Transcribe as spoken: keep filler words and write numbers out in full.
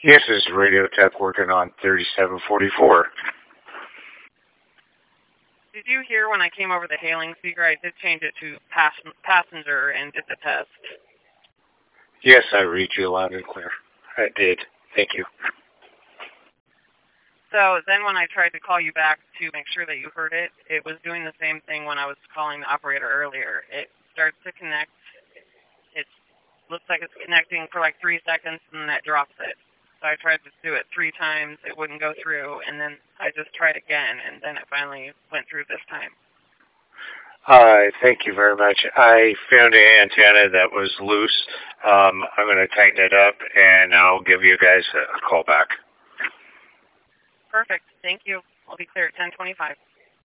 Yes, this is Radio Tech working on thirty-seven forty-four. Did you hear when I came over the hailing speaker, I did change it to pass passenger and did the test? Yes, I read you loud and clear. I did. Thank you. So then when I tried to call you back to make sure that you heard it, it was doing the same thing when I was calling the operator earlier. It starts to connect. It looks like it's connecting for like three seconds and then it drops it. So I tried to do it three times. It wouldn't go through. And then I just tried again, and then it finally went through this time. Uh, thank you very much. I found an antenna that was loose. Um, I'm going to tighten it up, and I'll give you guys a call back. Perfect. Thank you. I'll be clear at ten twenty-five.